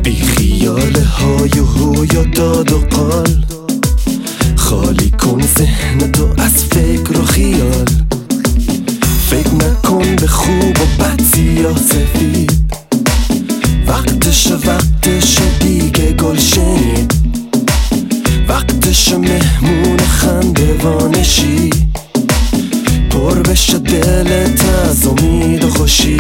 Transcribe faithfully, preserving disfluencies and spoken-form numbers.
بی خیال های و هو یا داد و قال، خالی کن ذهنتو از فکر و خیال. فکر نکن به خوب و بد سیاه سفید، وقتش وقتش دیگه گل شنید، وقتش مهمون خنده وانشی، پر بشه دلت از امید و خوشی.